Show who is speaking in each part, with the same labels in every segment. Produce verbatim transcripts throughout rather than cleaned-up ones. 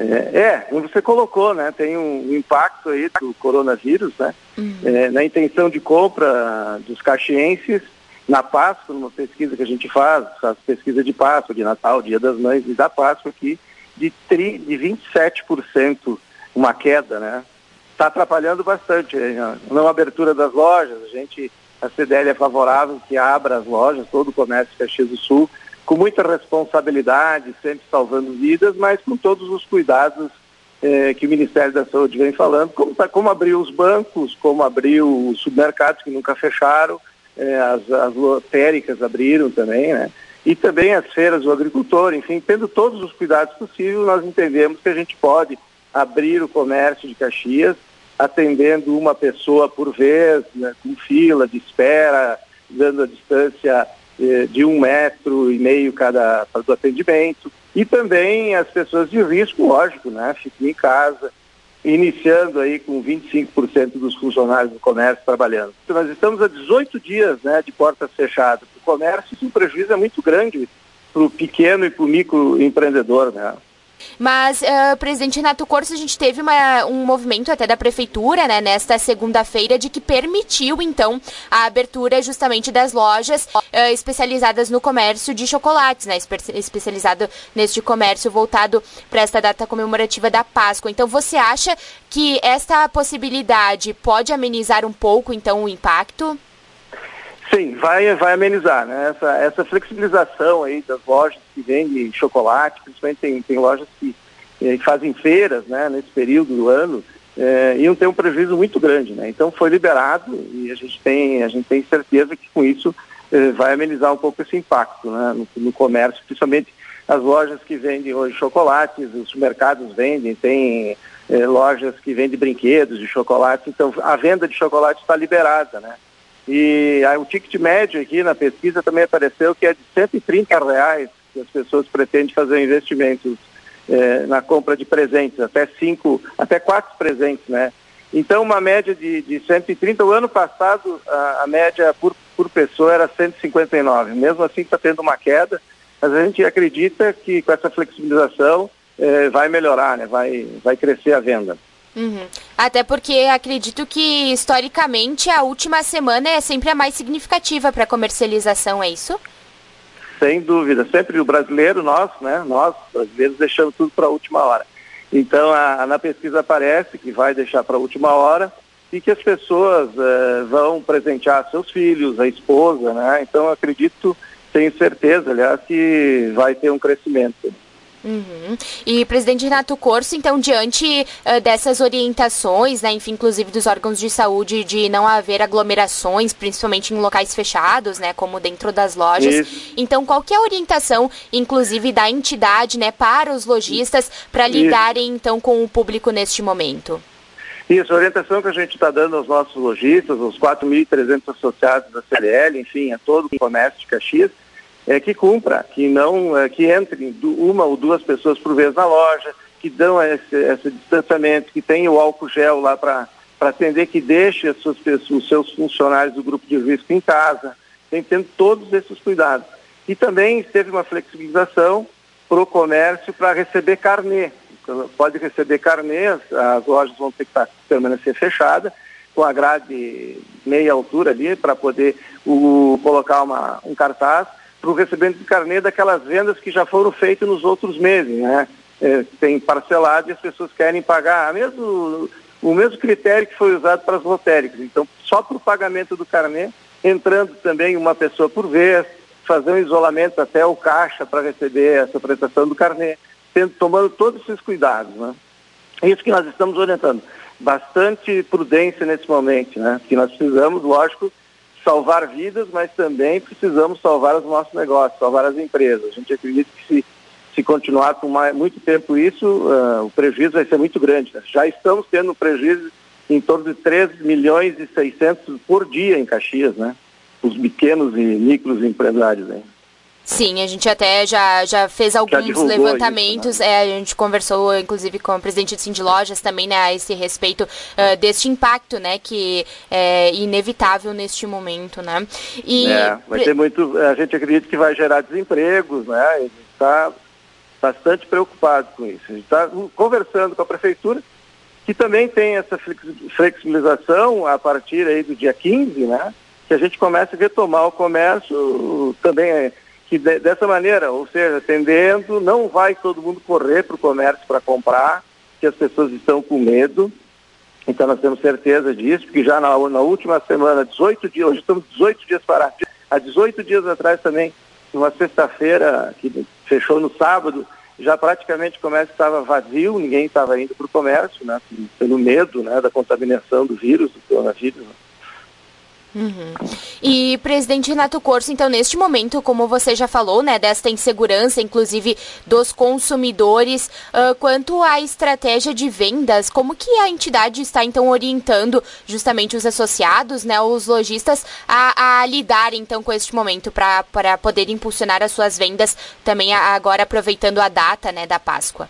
Speaker 1: É, é, como você colocou, né? Tem um impacto aí do coronavírus, né? Uhum. É, na intenção de compra dos caxienses na Páscoa, numa pesquisa que a gente faz, faz pesquisa de Páscoa, de Natal, Dia das Mães e da Páscoa aqui, de, tri, de vinte e sete por cento uma queda, né? Está atrapalhando bastante. Na abertura das lojas, a gente, a C D L é favorável que abra as lojas, todo o comércio de Caxias do Sul, com muita responsabilidade, sempre salvando vidas, mas com todos os cuidados eh, que o Ministério da Saúde vem falando, como, como abriu os bancos, como abriu os supermercados que nunca fecharam, eh, as, as lotéricas abriram também, né? E também as feiras do agricultor, enfim, tendo todos os cuidados possíveis, nós entendemos que a gente pode abrir o comércio de Caxias, atendendo uma pessoa por vez, né, com fila de espera, dando a distância de um metro e meio cada do atendimento, e também as pessoas de risco, lógico, né, ficam em casa, iniciando aí com vinte e cinco por cento dos funcionários do comércio trabalhando. Então, nós estamos há dezoito dias, né, de portas fechadas. Para o comércio, o prejuízo é muito grande para o pequeno e para o microempreendedor, né?
Speaker 2: Mas, uh, presidente Renato Corso, a gente teve uma, um movimento até da prefeitura, né, nesta segunda-feira, de que permitiu, então, a abertura justamente das lojas uh, especializadas no comércio de chocolates, né, espe- especializado neste comércio voltado para esta data comemorativa da Páscoa. Então, você acha que esta possibilidade pode amenizar um pouco, então, o impacto?
Speaker 1: Sim, vai, vai amenizar, né? Essa, essa flexibilização aí das lojas que vendem chocolate, principalmente tem, tem lojas que eh, fazem feiras, né, nesse período do ano, eh, iam ter um prejuízo muito grande, né? Então foi liberado e a gente tem, a gente tem certeza que com isso eh, vai amenizar um pouco esse impacto, né, no, no comércio, principalmente as lojas que vendem hoje chocolates, os supermercados vendem, tem eh, lojas que vendem brinquedos de chocolate, então a venda de chocolate está liberada, né? E aí, o ticket médio aqui na pesquisa também apareceu que é de cento e trinta reais que as pessoas pretendem fazer investimentos eh, na compra de presentes, até cinco, até quatro presentes, né? Então, uma média de, de cento e trinta, o ano passado a, a média por, por pessoa era cento e cinquenta e nove, mesmo assim está tendo uma queda, mas a gente acredita que com essa flexibilização eh, vai melhorar, né? Vai, vai crescer a venda.
Speaker 2: Uhum. Até porque acredito que, historicamente, a última semana é sempre a mais significativa para a comercialização, é isso?
Speaker 1: Sem dúvida. Sempre o brasileiro, nós, né? Nós, brasileiros, deixamos tudo para a última hora. Então, a, na pesquisa aparece que vai deixar para a última hora e que as pessoas eh, vão presentear seus filhos, a esposa, né? Então, acredito, tenho certeza, aliás, que vai ter um crescimento.
Speaker 2: Uhum. E, presidente Renato Corso, então, diante uh, dessas orientações, né, enfim, inclusive dos órgãos de saúde, de não haver aglomerações, principalmente em locais fechados, né, como dentro das lojas, Isso. Então, qual que é a orientação, inclusive, da entidade, né, para os lojistas, para lidarem, então, com o público neste momento?
Speaker 1: Isso, a orientação que a gente está dando aos nossos lojistas, aos quatro mil e trezentos associados da C D L, enfim, a todo o comércio de Caxias, é que cumpra, que não, é, que entre uma ou duas pessoas por vez na loja, que dão esse, esse distanciamento, que tenha o álcool gel lá para atender, que deixe as suas pessoas, os seus funcionários do grupo de risco em casa, tem tendo todos esses cuidados. E também teve uma flexibilização para o comércio para receber carnê. Então, pode receber carnê, as lojas vão ter que tá, permanecer fechadas, com a grade meia altura ali, para poder o, colocar uma, um cartaz, para o recebimento de carnê daquelas vendas que já foram feitas nos outros meses, né? É, tem parcelado e as pessoas querem pagar mesmo, o mesmo critério que foi usado para as lotéricas. Então, só para o pagamento do carnê, entrando também uma pessoa por vez, fazer um isolamento até o caixa para receber essa prestação do carnê, tendo, tomando todos esses cuidados, né? É isso que nós estamos orientando. Bastante prudência nesse momento, né? Que nós precisamos, lógico, salvar vidas, mas também precisamos salvar os nossos negócios, salvar as empresas. A gente acredita que se, se continuar com mais, muito tempo isso, uh, o prejuízo vai ser muito grande. Né? Já estamos tendo um prejuízo em torno de três milhões e seiscentos por dia em Caxias, né? Os pequenos e micros empresários, né?
Speaker 2: Sim, a gente até já, já fez alguns já levantamentos, isso, né? é, a gente conversou inclusive com o presidente do Cindy Lojas também, né, a esse respeito uh, deste impacto, né, que é inevitável neste momento, né. E...
Speaker 1: É, vai ter muito, a gente acredita que vai gerar desempregos, né, está bastante preocupados com isso. A gente está conversando com a Prefeitura, que também tem essa flexibilização a partir aí do dia quinze, né? Que a gente comece a retomar o comércio também, que de, dessa maneira, ou seja, atendendo, não vai todo mundo correr para o comércio para comprar, que as pessoas estão com medo. Então nós temos certeza disso, porque já na, na última semana, dezoito dias, hoje estamos dezoito dias parados. Há dezoito dias atrás também, numa sexta-feira, que fechou no sábado, já praticamente o comércio estava vazio, ninguém estava indo para o comércio, né, pelo medo, né, da contaminação do vírus, do coronavírus.
Speaker 2: Uhum. E, presidente Renato Corso, então, neste momento, como você já falou, né, desta insegurança, inclusive dos consumidores, uh, quanto à estratégia de vendas, como que a entidade está, então, orientando justamente os associados, né, os lojistas, a, a lidar, então, com este momento para para poder impulsionar as suas vendas, também agora aproveitando a data, né, da Páscoa?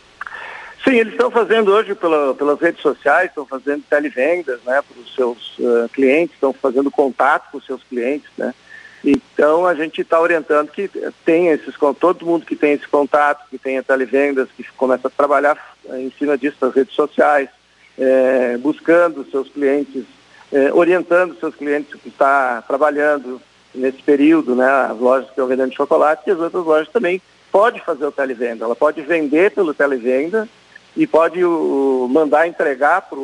Speaker 1: Sim, eles estão fazendo hoje pela, pelas redes sociais, estão fazendo televendas, né, para os seus uh, clientes, estão fazendo contato com os seus clientes, né. Então a gente está orientando que tenha esses, todo mundo que tem esse contato, que tenha televendas, que começa a trabalhar em cima disso nas redes sociais, é, buscando seus clientes, é, orientando seus clientes que está trabalhando nesse período, né, as lojas que estão vendendo chocolate e as outras lojas também pode fazer o televenda, ela pode vender pelo televenda e pode uh, mandar entregar para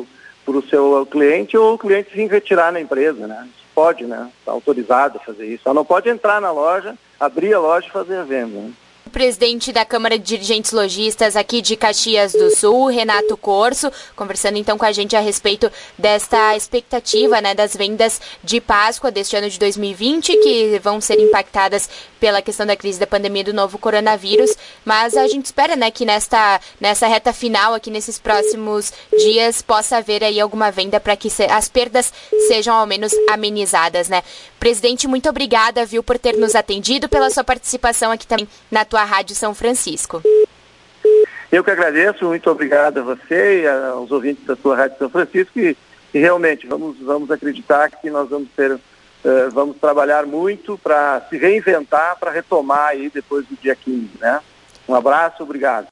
Speaker 1: o seu cliente ou o cliente vir retirar na empresa, né? Pode, né? Está autorizado a fazer isso. Ela não pode entrar na loja, abrir a loja e fazer a venda, né?
Speaker 2: O presidente da Câmara de Dirigentes Lojistas aqui de Caxias do Sul, Renato Corso, conversando então com a gente a respeito desta expectativa, né, das vendas de Páscoa deste ano de dois mil e vinte, que vão ser impactadas pela questão da crise da pandemia do novo coronavírus, mas a gente espera, né, que nesta, nessa reta final aqui nesses próximos dias possa haver aí alguma venda para que se, as perdas sejam ao menos amenizadas, né. Presidente, muito obrigada, viu, por ter nos atendido, pela sua participação aqui também na tua Rádio São Francisco.
Speaker 1: Eu que agradeço, muito obrigado a você e aos ouvintes da sua Rádio São Francisco e, e realmente vamos, vamos acreditar que nós vamos ter, uh, vamos trabalhar muito para se reinventar, para retomar aí depois do dia quinze, né? Um abraço, obrigado.